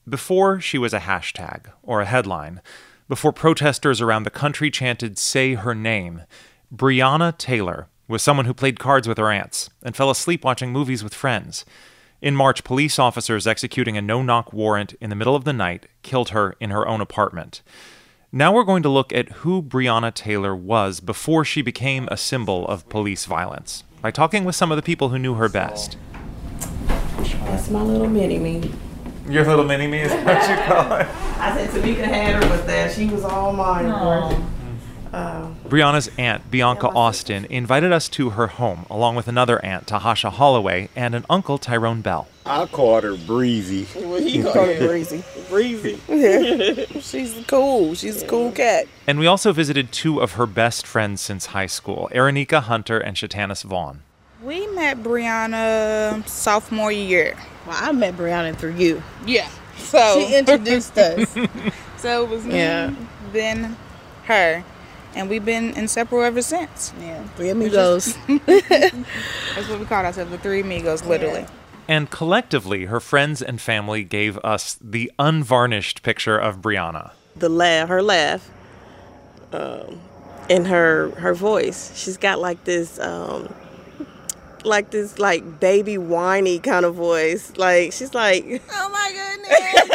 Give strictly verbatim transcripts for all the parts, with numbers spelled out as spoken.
Before, she was a hashtag, or a headline. Before protesters around the country chanted, "Say her name," Breonna Taylor was someone who played cards with her aunts and fell asleep watching movies with friends. In March, police officers executing a no-knock warrant in the middle of the night killed her in her own apartment. Now we're going to look at who Breonna Taylor was before she became a symbol of police violence, by talking with some of the people who knew her best. That's my little mini-me. Your little mini-me is what you call it? I said Tamika had her, but that she was all mine. Uh, Breonna's aunt, Bianca Austin, invited us to her home, along with another aunt, Tahasha Holloway, and an uncle, Tyrone Bell. I called her Breezy. Well, he called her Breezy. Breezy. Yeah. She's cool. She's a cool cat. And we also visited two of her best friends since high school, Erinika Hunter and Shatanis Vaughn. We met Breonna sophomore year. Well, I met Breonna through you. Yeah. So She introduced us. So it was me, Yeah. then her. And we've been inseparable ever since. Yeah. Three amigos. That's what we call ourselves, the three amigos, literally. Yeah. And collectively, her friends and family gave us the unvarnished picture of Breonna. The laugh, her laugh, um, and her her voice. She's got like this, um, like this, like baby whiny kind of voice. Like she's like, "Oh my goodness,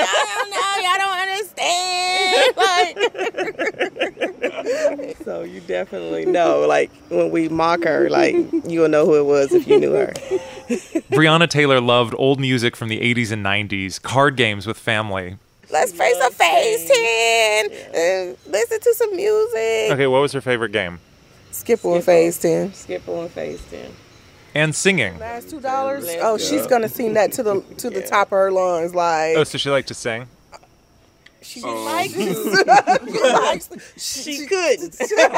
I don't know, y'all don't understand." Like, so you definitely know, like when we mock her, like you'll know who it was if you knew her. Breonna Taylor loved old music from the eighties and nineties, card games with family. Let's face a phase ten and listen to some music. Okay, what was her favorite game? Skip on phase ten. Skip on phase ten. And singing. Last two dollars. Oh, she's gonna sing that to the to the top of her lungs, like. Oh, so she liked to sing? She likes. She likes. She couldn't.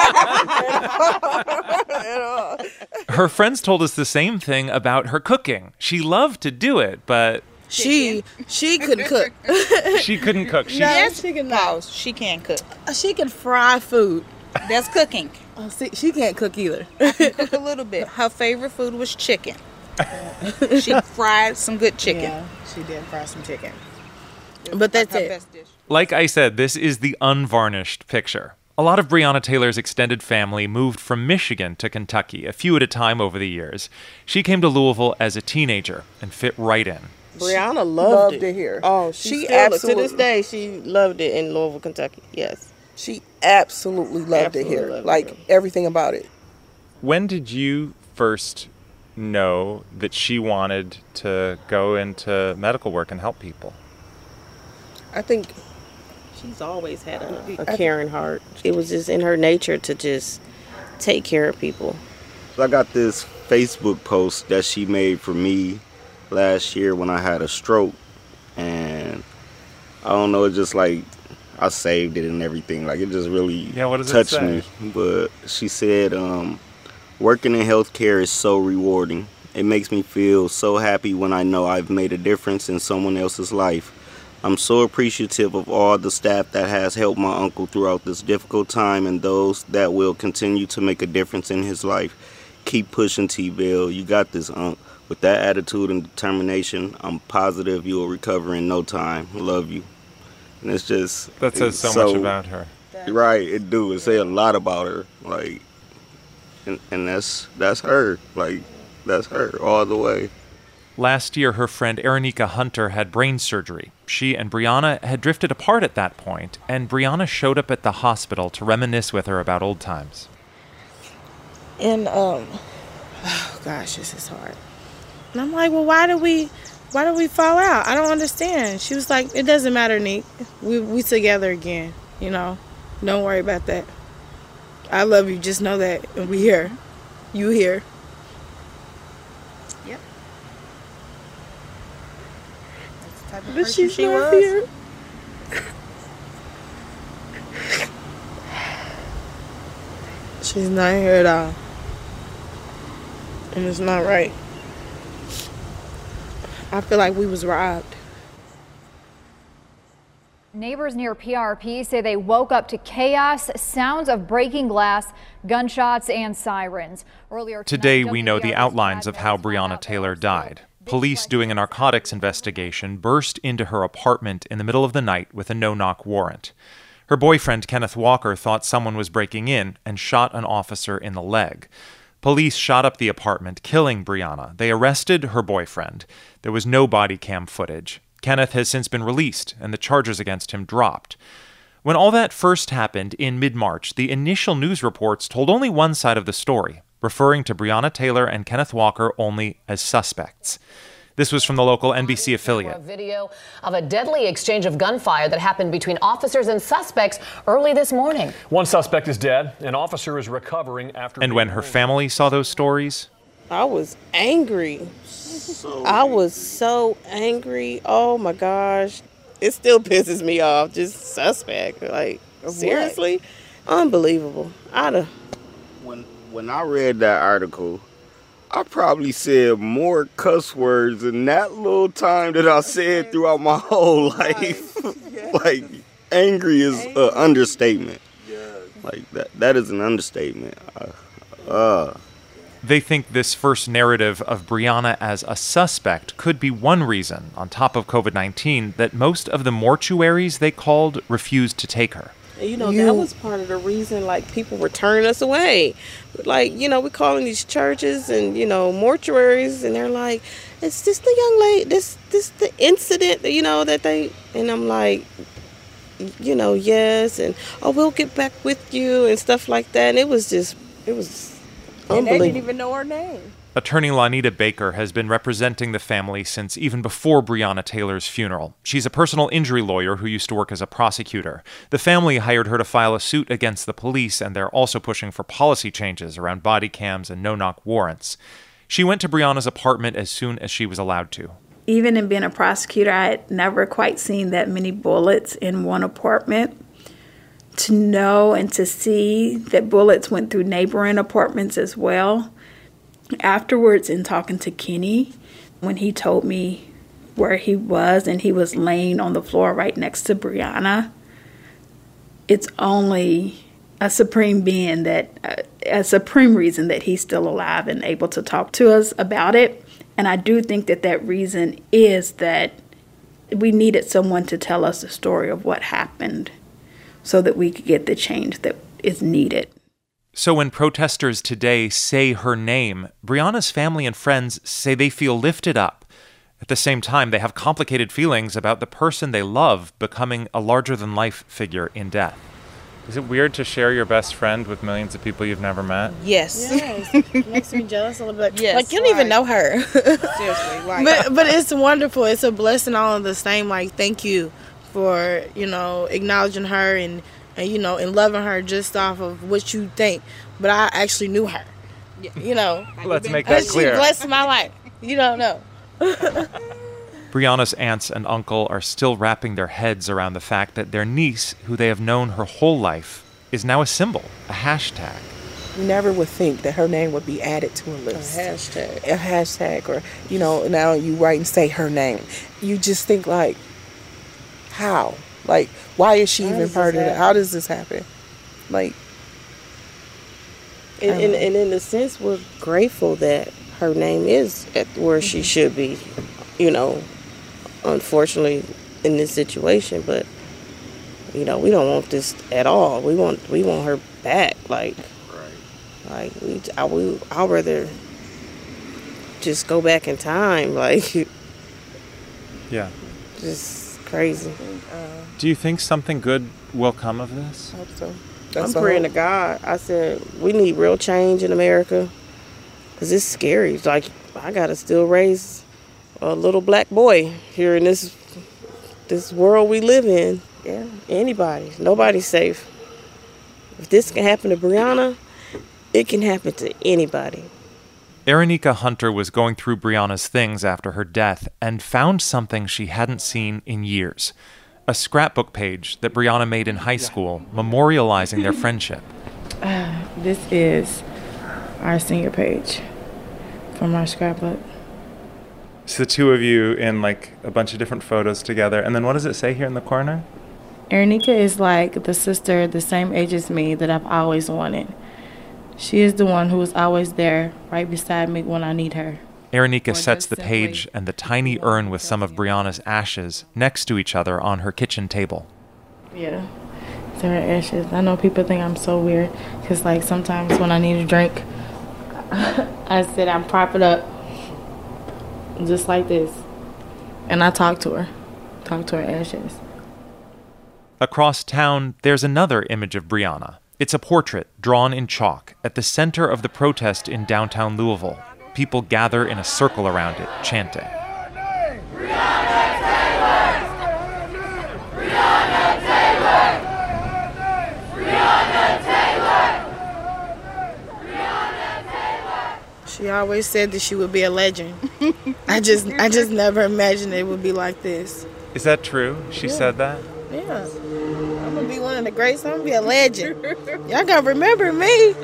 Her friends told us the same thing about her cooking. She loved to do it, but She she could cook. she couldn't cook. She, Yes, she can pause. She can cook. She can fry food. That's cooking. Oh, see, she can't cook either. I can cook a little bit. Her favorite food was chicken. She fried some good chicken. Yeah, she did fry some chicken. But that's Her it. best dish. Like I said, this is the unvarnished picture. A lot of Breonna Taylor's extended family moved from Michigan to Kentucky, a few at a time over the years. She came to Louisville as a teenager and fit right in. Brianna loved, Loved it. it here. Oh, she, She still, to absolutely- this day, she loved it in Louisville, Kentucky. Yes. She absolutely loved Absolutely it here. loved it Like here. everything about it. When did you first know that she wanted to go into medical work and help people? I think She's always had a, a caring heart. It was just in her nature to just take care of people. I got this Facebook post that she made for me last year when I had a stroke, and I don't know, it just like I saved it and everything. Like it just really Yeah, what does it touched say? me. But she said, um, working in healthcare is so rewarding. It makes me feel so happy when I know I've made a difference in someone else's life. I'm so appreciative of all the staff that has helped my uncle throughout this difficult time and those that will continue to make a difference in his life. Keep pushing, T-Bill. You got this, Unc. With that attitude and determination, I'm positive you'll recover in no time. Love you. And it's just... That says it's so, much about her. Right, it do. It say a lot about her. Like, and, and that's that's her. Like, that's her all the way. Last year, her friend Erinika Hunter had brain surgery. She and Breonna had drifted apart at that point, and Breonna showed up at the hospital to reminisce with her about old times. And, um, oh gosh, this is hard. And I'm like, well, why did we, why did we fall out? I don't understand. She was like, it doesn't matter, Nick. We we together again, you know. Don't worry about that. I love you. Just know that. And we here. You here. Yep. That's the type of But person she's she not was. here. She's not here at all. And it's not right. I feel like we was robbed. Neighbors near P R P say they woke up to chaos, sounds of breaking glass, gunshots, and sirens. Earlier Today, tonight, we know the W B R S outlines of how Chad Mills found Breonna out Taylor that died. police doing a narcotics investigation burst into her apartment in the middle of the night with a no-knock warrant. Her boyfriend, Kenneth Walker, thought someone was breaking in and shot an officer in the leg. Police shot up the apartment, killing Brianna. They arrested her boyfriend. There was no body cam footage. Kenneth has since been released, and the charges against him dropped. When all that first happened in mid-March, the initial news reports told only one side of the story, referring to Breonna Taylor and Kenneth Walker only as suspects. This was from the local N B C affiliate. A video of a deadly exchange of gunfire that happened between officers and suspects early this morning. One suspect is dead. An officer is recovering after... And when her family saw those stories... I was angry. So I was so angry. Oh, my gosh. It still pisses me off. Just suspect. Like, seriously? Unbelievable. I'd have... When, when I read that article... I probably said more cuss words in that little time that I said throughout my whole life. Like, angry is an understatement. Like, that that is an understatement. Uh, uh. They think this first narrative of Brianna as a suspect could be one reason, on top of covid nineteen, that most of the mortuaries they called refused to take her. You know, you. that was part of the reason, like, people were turning us away. Like, you know, we calling these churches and, you know, mortuaries, and they're like, it's just the young lady, this, this, the incident, you know, that they, and I'm like, you know, yes, and, oh, we'll get back with you, and stuff like that. And it was just, it was unbelievable. And they didn't even know her name. Attorney Lanita Baker has been representing the family since even before Breonna Taylor's funeral. She's a personal injury lawyer who used to work as a prosecutor. The family hired her to file a suit against the police, and they're also pushing for policy changes around body cams and no-knock warrants. She went to Brianna's apartment as soon as she was allowed to. Even in being a prosecutor, I had never quite seen that many bullets in one apartment. To know and to see that bullets went through neighboring apartments as well. Afterwards, in talking to Kenny, when he told me where he was and he was laying on the floor right next to Brianna, it's only a supreme being that, uh, a supreme reason that he's still alive and able to talk to us about it. And I do think that that reason is that we needed someone to tell us the story of what happened so that we could get the change that is needed. So when protesters today say her name, Brianna's family and friends say they feel lifted up. At the same time, they have complicated feelings about the person they love becoming a larger-than-life figure in death. Is it weird to share your best friend with millions of people you've never met? Yes. Yes. Makes me jealous a little bit. Yes, like, you don't right. even know her. Seriously. Like. But, but it's wonderful. It's a blessing all of the same. Like, thank you for, you know, acknowledging her and And, you know, and loving her just off of what you think. But I actually knew her. You know. Let's make that clear. She blessed my life. You don't know. Brianna's aunts and uncle are still wrapping their heads around the fact that their niece, who they have known her whole life, is now a symbol, a hashtag. You never would think that her name would be added to a list. A hashtag. A hashtag, or, you know, now you write and say her name. You just think, like, how? Like, why is she How even part of it? How does this happen? Like, and, and, and in a sense, we're grateful that her name is at where mm-hmm. she should be, you know, unfortunately in this situation. But, you know, we don't want this at all. We want we want her back. Like, right. like we, I, we, I'd rather just go back in time. Like, yeah, just crazy. Uh, Do you think something good will come of this? I hope so. That's I'm praying to God. I said, we need real change in America because it's scary. It's like, I got to still raise a little black boy here in this this world we live in. Yeah, anybody. Nobody's safe. If this can happen to Brianna, it can happen to anybody. Erinika Hunter was going through Brianna's things after her death and found something she hadn't seen in years. A scrapbook page that Brianna made in high school, memorializing their friendship. Uh, this is our senior page from our scrapbook. So the two of you in like a bunch of different photos together. And then what does it say here in the corner? Erinika is like the sister the same age as me that I've always wanted. She is the one who is always there right beside me when I need her. Aronika sets the page and the tiny urn with some of Brianna's ashes next to each other on her kitchen table. Yeah, it's her ashes. I know people think I'm so weird because, like, sometimes when I need a drink, I sit down, prop it up, just like this, and I talk to her, talk to her ashes. Across town, there's another image of Brianna. It's a portrait drawn in chalk at the center of the protest in downtown Louisville. People gather in a circle around it, chanting. Breonna Taylor! Breonna Taylor! Breonna Taylor! Breonna Taylor! She always said that she would be a legend. I just, I just never imagined it would be like this. Is that true? She Yeah. said that? Yeah, I'm gonna be one of the greats. I'm gonna be a legend. Y'all gotta remember me.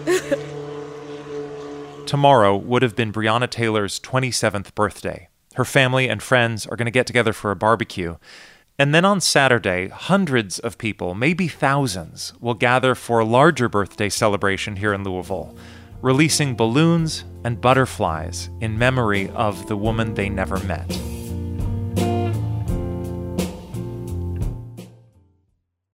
Tomorrow would have been Breonna Taylor's twenty-seventh birthday. Her family and friends are going to get together for a barbecue. And then on Saturday, hundreds of people, maybe thousands, will gather for a larger birthday celebration here in Louisville, releasing balloons and butterflies in memory of the woman they never met.